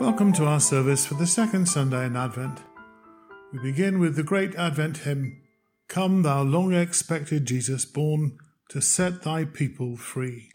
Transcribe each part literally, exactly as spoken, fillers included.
Welcome to our service for the second Sunday in Advent. We begin with the great Advent hymn, Come thou long-expected Jesus born, to set thy people free.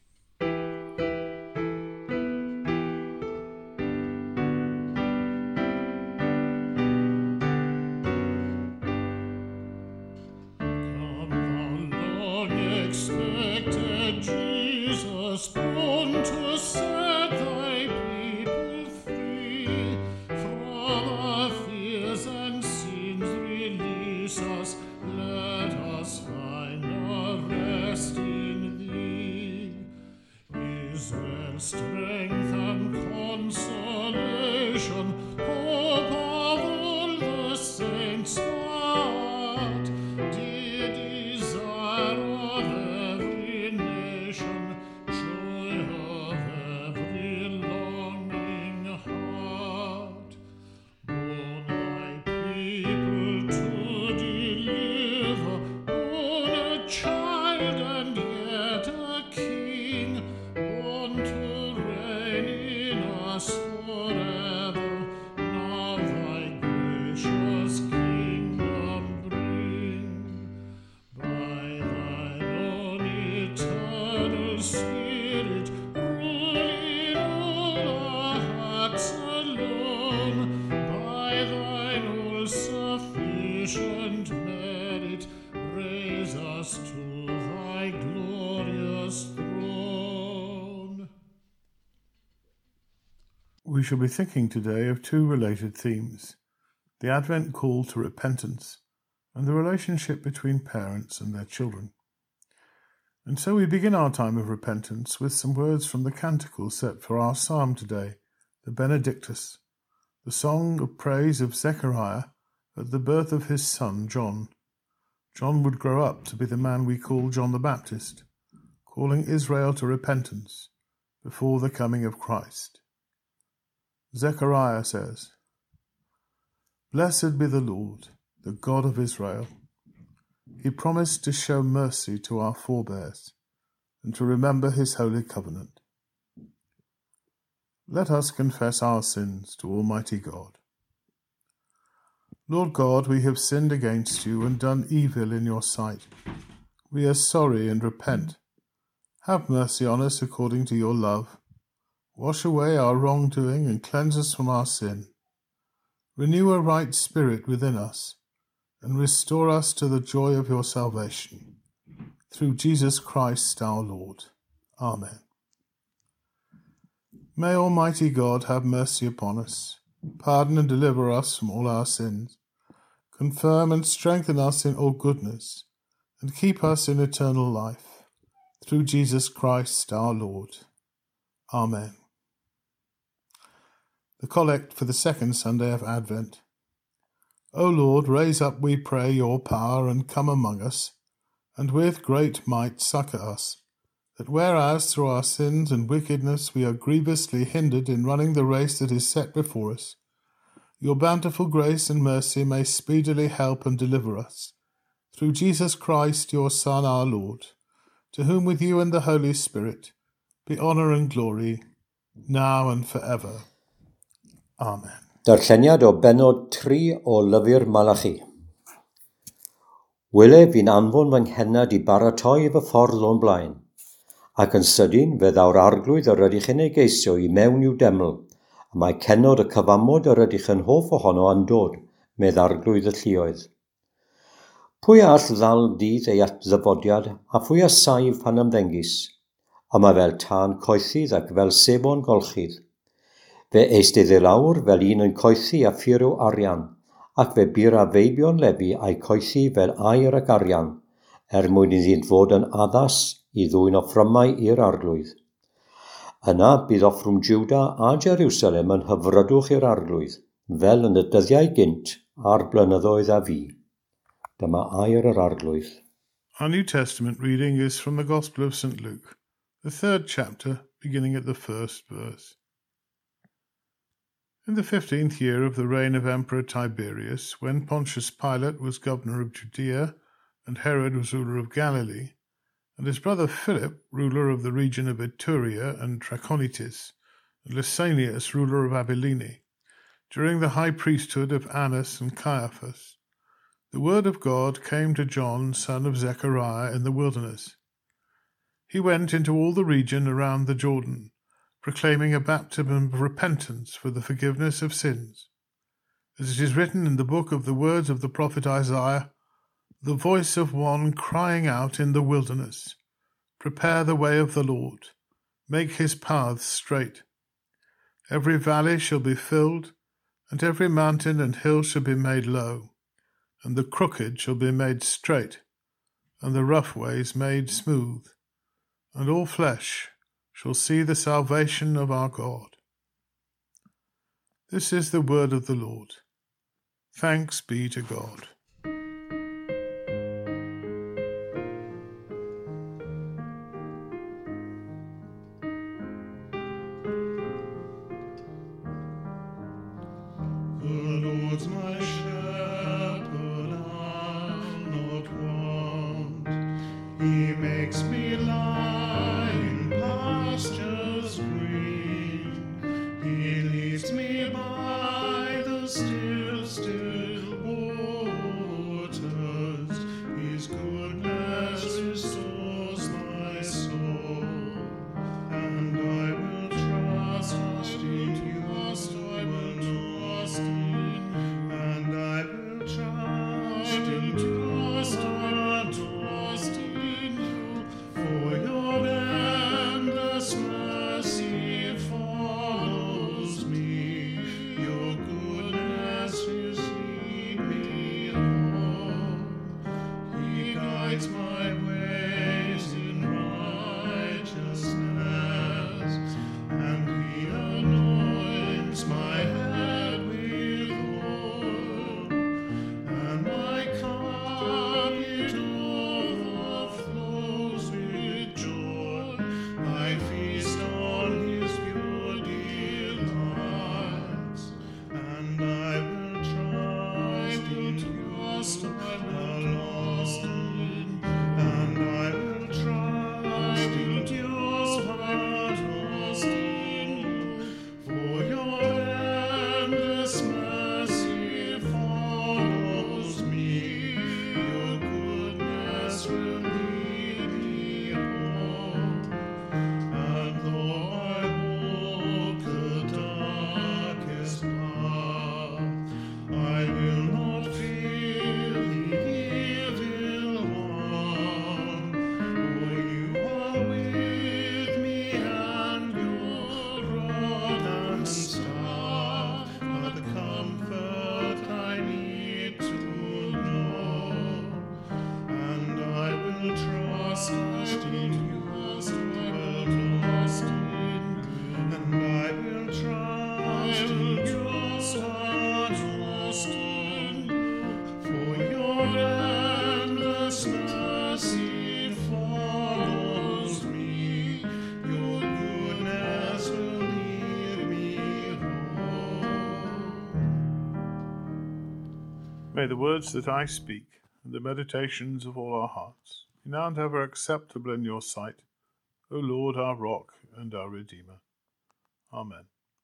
Strength and consolation, hope of all the saints that dear desire of every nation, joy of every longing heart. Born thy people to deliver, born a child and yet a king, born to forever, now thy gracious kingdom bring. By thine own eternal Spirit, ruling all our hearts alone, by thine all-sufficient merit, raise us to thy glorious throne. We shall be thinking today of two related themes, the Advent call to repentance and the relationship between parents and their children. And so we begin our time of repentance with some words from the canticle set for our psalm today, the Benedictus, the song of praise of Zechariah at the birth of his son John. John would grow up to be the man we call John the Baptist, calling Israel to repentance before the coming of Christ. Zechariah says, Blessed be the Lord, the God of Israel. He promised to show mercy to our forebears and to remember his holy covenant. Let us confess our sins to Almighty God. Lord God, we have sinned against you and done evil in your sight. We are sorry and repent. Have mercy on us according to your love. Wash away our wrongdoing and cleanse us from our sin. Renew a right spirit within us, and restore us to the joy of your salvation. Through Jesus Christ our Lord. Amen. May Almighty God have mercy upon us, pardon and deliver us from all our sins, confirm and strengthen us in all goodness, and keep us in eternal life. Through Jesus Christ our Lord. Amen. The Collect for the second Sunday of Advent. O Lord, raise up, we pray, your power, and come among us, and with great might succour us, that whereas through our sins and wickedness we are grievously hindered in running the race that is set before us, your bountiful grace and mercy may speedily help and deliver us, through Jesus Christ, your Son, our Lord, to whom with you and the Holy Spirit be honour and glory, now and for ever. Amen. Darlleniad o benod tri o lyfr Malachi. Wyle fi'n anfon fy nghenad i baratoi fy ffordd o'n blaen, ac yn sydyn fe ddaw'r arglwydd yr ydych yn ei geisio i mewn i'w deml, a mae cenod y cyfamod yr ydych yn hoff ohono yn dod, medd arglwydd y lluoedd. Pwy all ddal dydd ei ddyfodiad, a phwy a saif pan ymddengis, a mae fel tân coethydd ac fel sebon golchydd. Fe eistydd ei lawr fel un yn coethi a ffurw arian, ac fe byr a feibion lefi a'i coethi fel air ac arian, er mwyn iddynt fod yn addas i ddwyn offrymau i'r arglwydd. Yna bydd offrwm Jiwda a Jerusalem yn hyfrydwch i'r arglwydd, fel yn y dyddiau gynt a'r blynyddoedd a fi. Dyma air yr arglwydd. Our New Testament reading is from the Gospel of Saint Luke, the third chapter, beginning at the first verse. In the fifteenth year of the reign of Emperor Tiberius, when Pontius Pilate was governor of Judea, and Herod was ruler of Galilee, and his brother Philip, ruler of the region of Iturea and Trachonitis, and Lysanias, ruler of Abilene, during the high priesthood of Annas and Caiaphas, the word of God came to John, son of Zechariah, in the wilderness. He went into all the region around the Jordan, proclaiming a baptism of repentance for the forgiveness of sins. As it is written in the book of the words of the prophet Isaiah, the voice of one crying out in the wilderness, "Prepare the way of the Lord, make his paths straight. Every valley shall be filled, and every mountain and hill shall be made low, and the crooked shall be made straight, and the rough ways made smooth, and all flesh shall see the salvation of our God." This is the word of the Lord. Thanks be to God. The Lord's my shepherd, I'll not want. He makes me lie in pastures green. He leads me by the still, still waters. His goodness restores my soul, and I will trust, trust in you. I will trust in you, and I will trust in trust, I will trust in you. For your endless mercy follows me, your goodness will lead me home. He guides my ways in righteousness, and he anoints my head with oil, and my cup it overflows with joy. I feast on his pure delights, and I will trust in you, the lost in, and I will trust in you, trust in you. For your endless mercy follows me, your goodness will lead me home. And though I walk the darkest path, I will not fear the evil one, for you are with me, and your rod and staff are the comfort I need to know. And I will trust in you, I will trust in you, and I will trust in you, I trust in you. For your endless mercy follows me, your goodness will lead me home. May the words that I speak and the meditations of all our hearts be now and ever acceptable in your sight, O Lord, our rock and our Redeemer. Amen.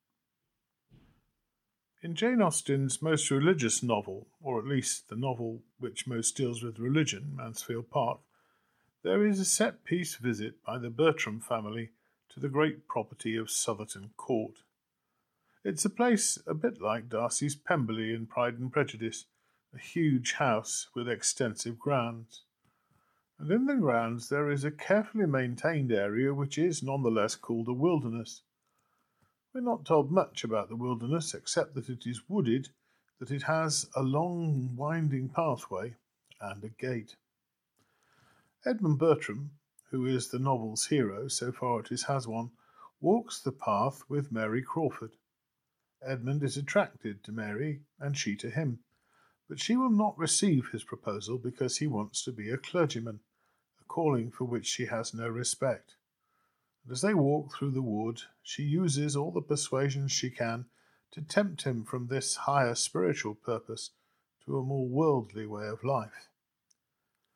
In Jane Austen's most religious novel, or at least the novel which most deals with religion, Mansfield Park, there is a set-piece visit by the Bertram family to the great property of Southerton Court. It's a place a bit like Darcy's Pemberley in Pride and Prejudice, a huge house with extensive grounds. And in the grounds there is a carefully maintained area which is nonetheless called a wilderness. We're not told much about the wilderness except that it is wooded, that it has a long winding pathway and a gate. Edmund Bertram, who is the novel's hero so far it has one, walks the path with Mary Crawford. Edmund is attracted to Mary and she to him, but she will not receive his proposal because he wants to be a clergyman, a calling for which she has no respect. And as they walk through the wood, she uses all the persuasions she can to tempt him from this higher spiritual purpose to a more worldly way of life.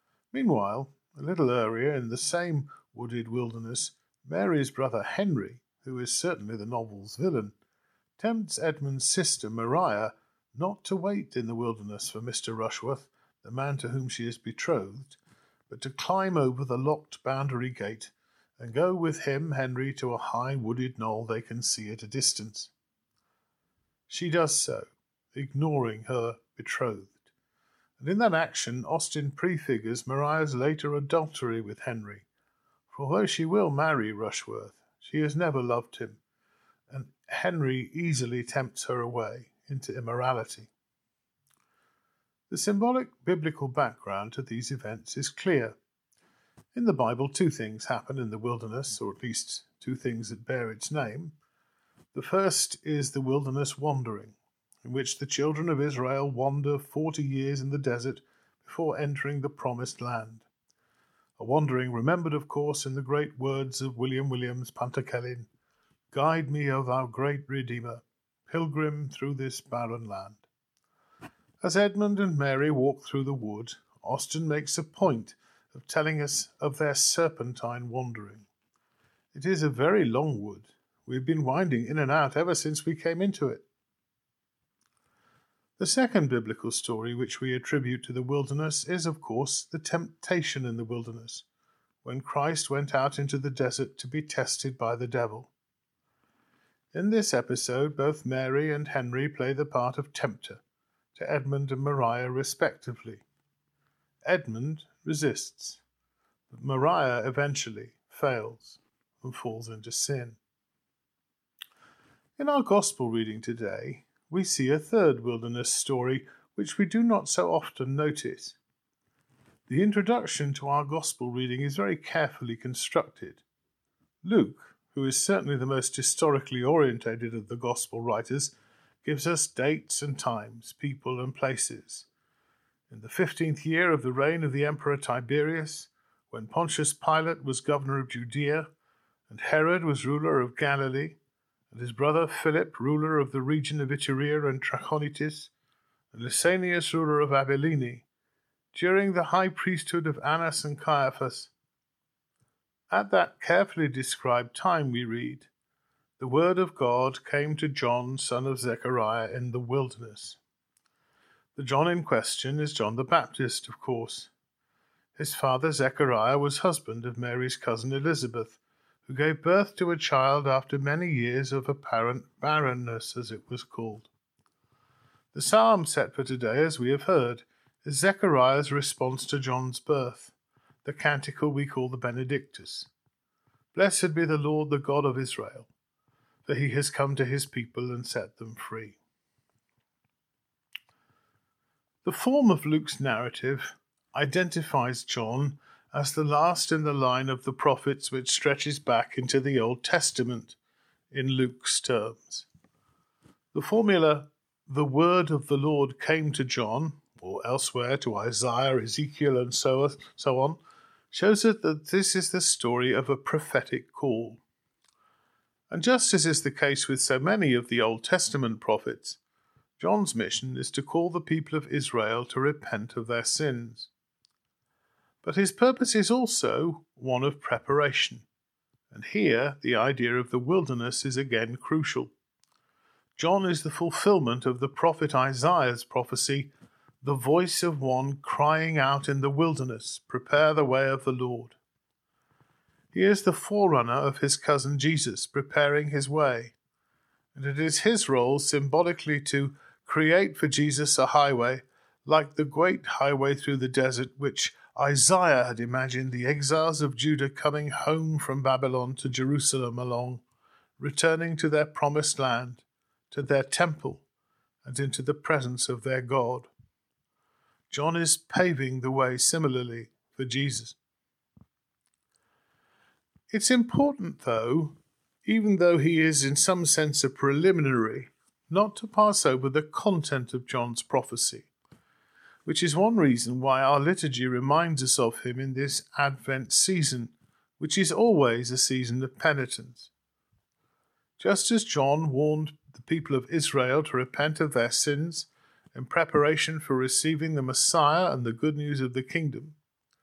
Meanwhile, a little earlier in the same wooded wilderness, Mary's brother Henry who is certainly the novel's villain, tempts Edmund's sister Maria not to wait in the wilderness for Mister Rushworth, the man to whom she is betrothed, but to climb over the locked boundary gate and go with him, Henry, to a high wooded knoll they can see at a distance. She does so, ignoring her betrothed, and in that action Austen prefigures Maria's later adultery with Henry, for although she will marry Rushworth, she has never loved him, and Henry easily tempts her away into immorality. The symbolic biblical background to these events is clear. In the Bible, two things happen in the wilderness, or at least two things that bear its name. The first is the wilderness wandering, in which the children of Israel wander forty years in the desert before entering the promised land. A wandering remembered, of course, in the great words of William Williams Pantycelyn, "Guide me, O thou great Redeemer, pilgrim through this barren land." As Edmund and Mary walk through the wood, Austen makes a point of telling us of their serpentine wandering. It is a very long wood. We've been winding in and out ever since we came into it. The second biblical story which we attribute to the wilderness is, of course, the temptation in the wilderness, when Christ went out into the desert to be tested by the devil. In this episode, both Mary and Henry play the part of tempter to Edmund and Maria respectively. Edmund resists, but Maria eventually fails and falls into sin. In our Gospel reading today, we see a third wilderness story which we do not so often notice. The introduction to our Gospel reading is very carefully constructed. Luke, who is certainly the most historically orientated of the Gospel writers, gives us dates and times, people and places. In the fifteenth year of the reign of the Emperor Tiberius, when Pontius Pilate was governor of Judea, and Herod was ruler of Galilee, and his brother Philip ruler of the region of Iturea and Trachonitis, and Lysanias ruler of Abilene, during the high priesthood of Annas and Caiaphas. At that carefully described time, we read, the word of God came to John, son of Zechariah, in the wilderness. The John in question is John the Baptist, of course. His father Zechariah was husband of Mary's cousin Elizabeth, who gave birth to a child after many years of apparent barrenness, as it was called. The psalm set for today, as we have heard, is Zechariah's response to John's birth, the canticle we call the Benedictus. Blessed be the Lord, the God of Israel, for he has come to his people and set them free. The form of Luke's narrative identifies John as the last in the line of the prophets which stretches back into the Old Testament in Luke's terms. The formula, the word of the Lord came to John, or elsewhere to Isaiah, Ezekiel, and so, so on, shows us that this is the story of a prophetic call. And just as is the case with so many of the Old Testament prophets, John's mission is to call the people of Israel to repent of their sins. But his purpose is also one of preparation, and here the idea of the wilderness is again crucial. John is the fulfillment of the prophet Isaiah's prophecy, the voice of one crying out in the wilderness, prepare the way of the Lord. He is the forerunner of his cousin Jesus, preparing his way, and it is his role symbolically to create for Jesus a highway, like the great highway through the desert which Isaiah had imagined the exiles of Judah coming home from Babylon to Jerusalem along, returning to their promised land, to their temple, and into the presence of their God. John is paving the way similarly for Jesus. It's important, though, even though he is in some sense a preliminary, not to pass over the content of John's prophecy, which is one reason why our liturgy reminds us of him in this Advent season, which is always a season of penitence. Just as John warned the people of Israel to repent of their sins in preparation for receiving the Messiah and the good news of the kingdom,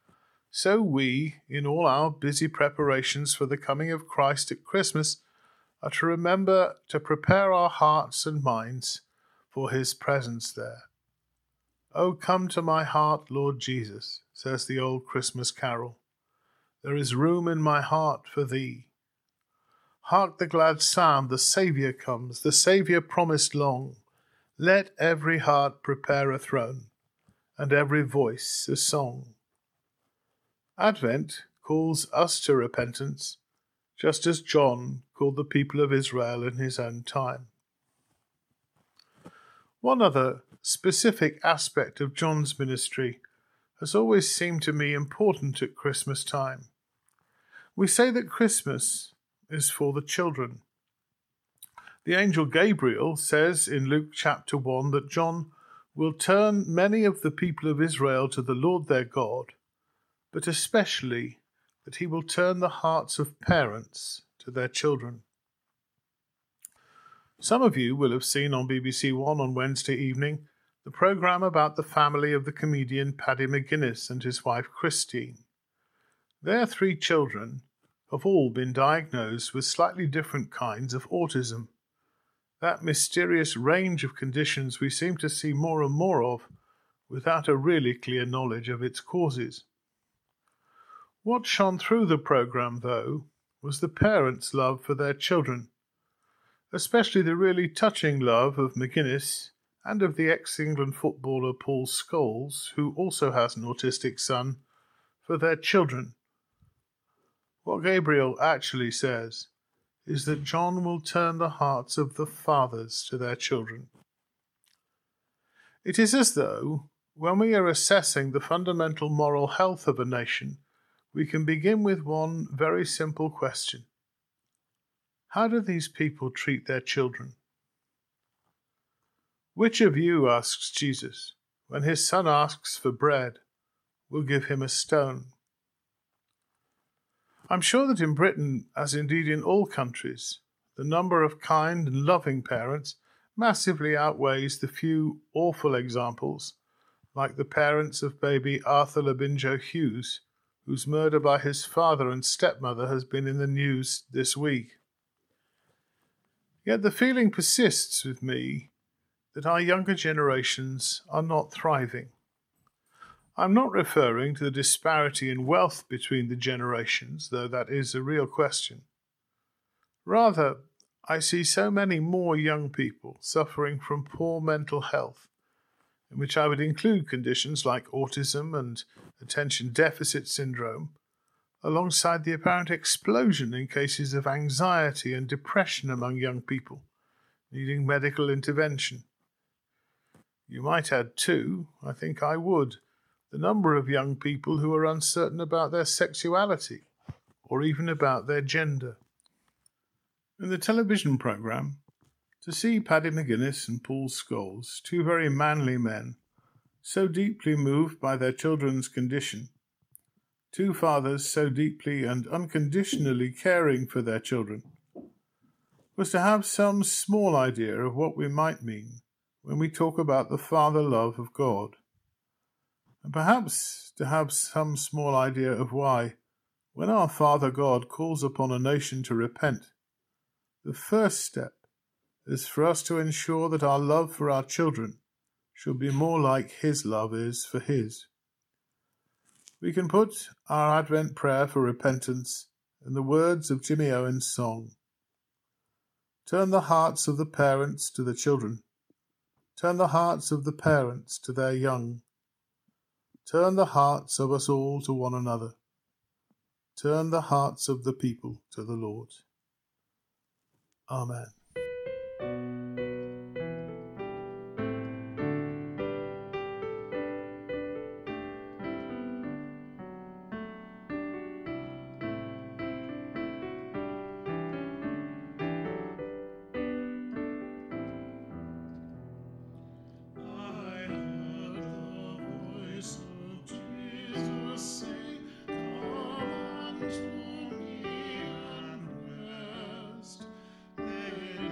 so we, in all our busy preparations for the coming of Christ at Christmas, are to remember to prepare our hearts and minds for his presence there. "Oh, come to my heart, Lord Jesus," says the old Christmas carol. "There is room in my heart for thee." Hark the glad sound, the Saviour comes, the Saviour promised long. Let every heart prepare a throne, and every voice a song. Advent calls us to repentance, just as John called the people of Israel in his own time. One other specific aspect of John's ministry has always seemed to me important at Christmas time. We say that Christmas is for the children. The angel Gabriel says in Luke chapter one that John will turn many of the people of Israel to the Lord their God, but especially that he will turn the hearts of parents to their children. Some of you will have seen on B B C One on Wednesday evening the programme about the family of the comedian Paddy McGuinness and his wife Christine. Their three children have all been diagnosed with slightly different kinds of autism, that mysterious range of conditions we seem to see more and more of without a really clear knowledge of its causes. What shone through the programme, though, was the parents' love for their children, especially the really touching love of McGuinness and of the ex-England footballer Paul Scholes, who also has an autistic son, for their children. What Gabriel actually says is that John will turn the hearts of the fathers to their children. It is as though, when we are assessing the fundamental moral health of a nation, we can begin with one very simple question. How do these people treat their children? Which of you, asks Jesus, when his son asks for bread, will give him a stone? I'm sure that in Britain, as indeed in all countries, the number of kind and loving parents massively outweighs the few awful examples, like the parents of baby Arthur Labinjo Hughes, whose murder by his father and stepmother has been in the news this week. Yet the feeling persists with me that our younger generations are not thriving. I'm not referring to the disparity in wealth between the generations, though that is a real question. Rather, I see so many more young people suffering from poor mental health, in which I would include conditions like autism and attention deficit syndrome, alongside the apparent explosion in cases of anxiety and depression among young people, needing medical intervention. You might add too, I think I would, the number of young people who are uncertain about their sexuality, or even about their gender. In the television programme, to see Paddy McGuinness and Paul Scholes, two very manly men, so deeply moved by their children's condition, two fathers so deeply and unconditionally caring for their children, was to have some small idea of what we might mean when we talk about the father love of God, and perhaps to have some small idea of why, when our Father God calls upon a nation to repent, the first step is for us to ensure that our love for our children should be more like his love is for his. We can put our Advent prayer for repentance in the words of Jimmy Owen's song. Turn the hearts of the parents to the children. Turn the hearts of the parents to their young. Turn the hearts of us all to one another. Turn the hearts of the people to the Lord. Amen. Come unto me and rest. There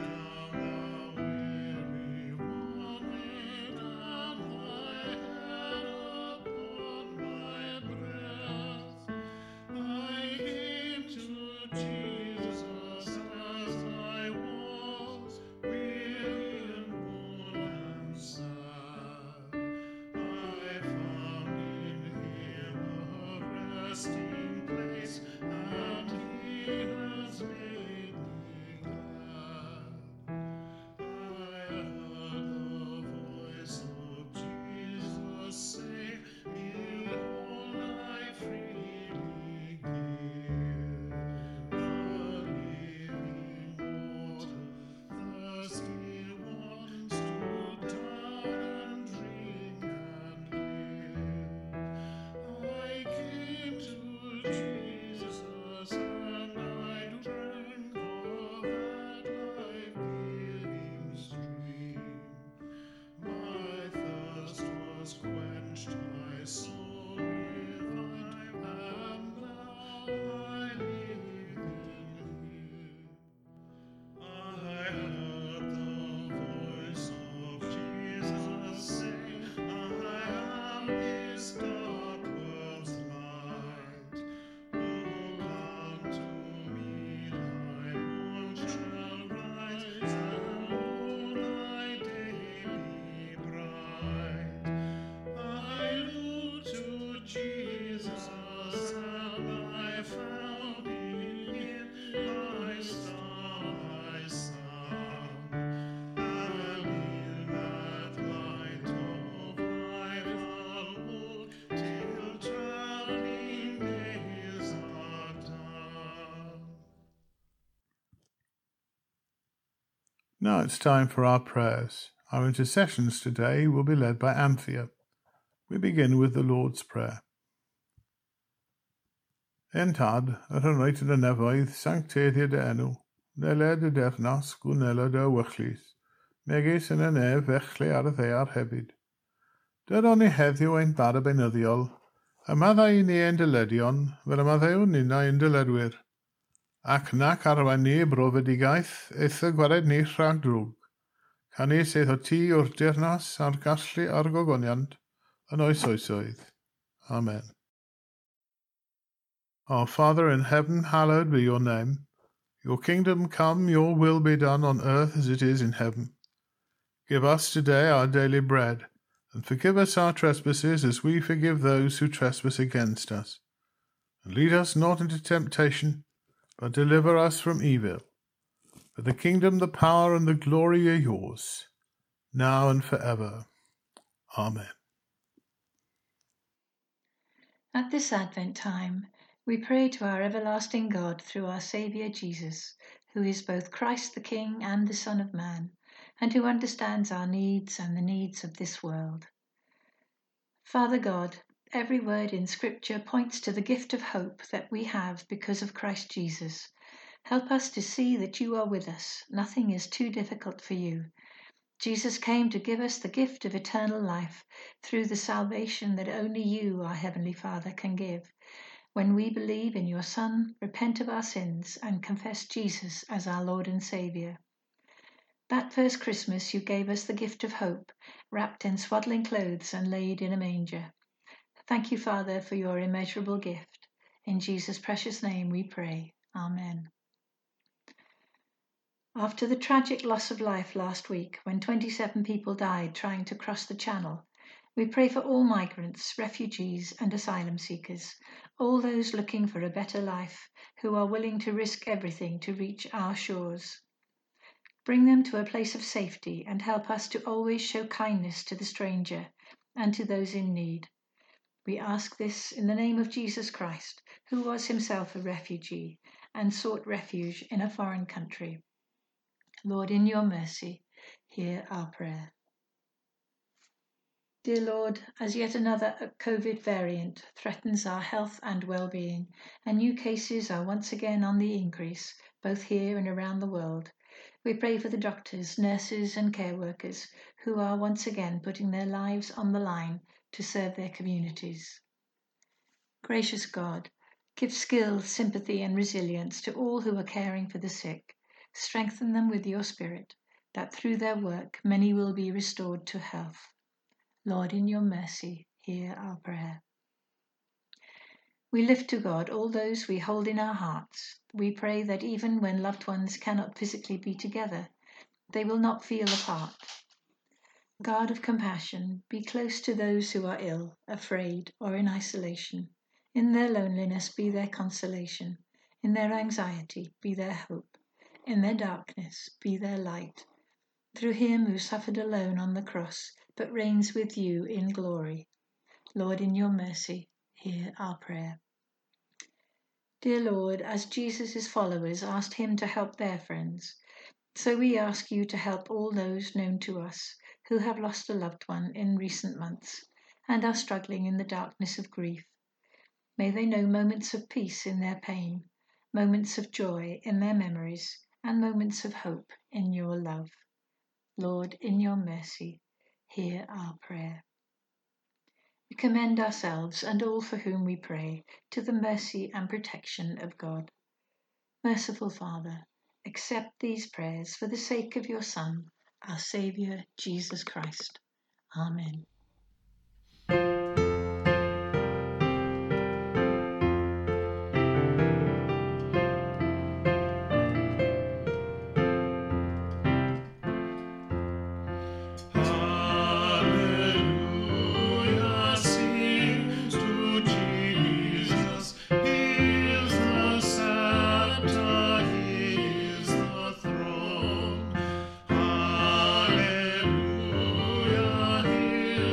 Now it's time for our prayers. Our intercessions today will be led by Anthea. We begin with the Lord's Prayer. Entad, yr yn rhaid yn y nefoedd, sancteddiad y enw, neled y dernas, gwynelod y wychlys, megis yn y nef fechle ar y ddear hefyd. Dydon ni heddiw ein bar y benyddiol, yma ddau ni ein dyledion, fel yma ddew nina ein dyledwyr, ac nac arwain ni brofedigaeth, eitha gwared ni rhag drwg, can ni sedd o ti o'r dernas a'r gallu a'r gogoniant, yn oes oesoedd. Amen. Our Father in heaven, hallowed be your name. Your kingdom come, your will be done on earth as it is in heaven. Give us today our daily bread, and forgive us our trespasses as we forgive those who trespass against us. And lead us not into temptation, but deliver us from evil. For the kingdom, the power, and the glory are yours, now and forever. Amen. At this Advent time, we pray to our everlasting God through our Saviour Jesus, who is both Christ the King and the Son of Man, and who understands our needs and the needs of this world. Father God, every word in Scripture points to the gift of hope that we have because of Christ Jesus. Help us to see that you are with us. Nothing is too difficult for you. Jesus came to give us the gift of eternal life through the salvation that only you, our Heavenly Father, can give. When we believe in your Son, repent of our sins, and confess Jesus as our Lord and Saviour. That first Christmas you gave us the gift of hope, wrapped in swaddling clothes and laid in a manger. Thank you, Father, for your immeasurable gift. In Jesus' precious name we pray. Amen. After the tragic loss of life last week, when twenty-seven people died trying to cross the Channel, we pray for all migrants, refugees and asylum seekers, all those looking for a better life, who are willing to risk everything to reach our shores. Bring them to a place of safety and help us to always show kindness to the stranger and to those in need. We ask this in the name of Jesus Christ, who was himself a refugee and sought refuge in a foreign country. Lord, in your mercy, hear our prayer. Dear Lord, as yet another COVID variant threatens our health and well-being, and new cases are once again on the increase, both here and around the world, we pray for the doctors, nurses and care workers who are once again putting their lives on the line to serve their communities. Gracious God, give skill, sympathy and resilience to all who are caring for the sick. Strengthen them with your Spirit, that through their work many will be restored to health. Lord, in your mercy, hear our prayer. We lift to God all those we hold in our hearts. We pray that even when loved ones cannot physically be together, they will not feel apart. God of compassion, be close to those who are ill, afraid, or in isolation. In their loneliness, be their consolation. In their anxiety, be their hope. In their darkness, be their light. Through him who suffered alone on the cross, but reigns with you in glory. Lord, in your mercy, hear our prayer. Dear Lord, as Jesus' followers asked him to help their friends, so we ask you to help all those known to us who have lost a loved one in recent months and are struggling in the darkness of grief. May they know moments of peace in their pain, moments of joy in their memories, and moments of hope in your love. Lord, in your mercy, hear our prayer. We commend ourselves and all for whom we pray to the mercy and protection of God. Merciful Father, accept these prayers for the sake of your Son, our Saviour, Jesus Christ. Amen. Hallelujah, sing to Jesus. He is the scepter, he is the throne. Hallelujah, he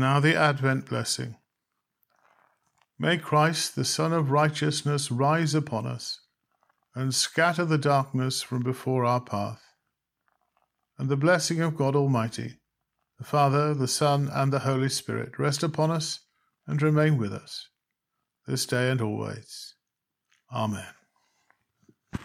now the Advent blessing. May Christ, the Son of Righteousness, rise upon us and scatter the darkness from before our path. And the blessing of God Almighty, the Father, the Son, and the Holy Spirit rest upon us and remain with us, this day and always. Amen.